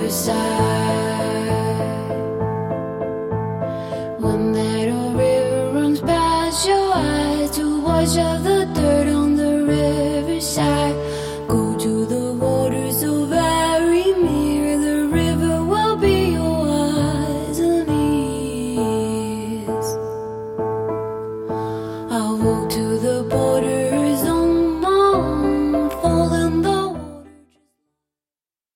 When that old river runs past your eyes, to wash out the dirt on the riverside. Go to the water so very near, the river will be your eyes and ears. I'll walk to the border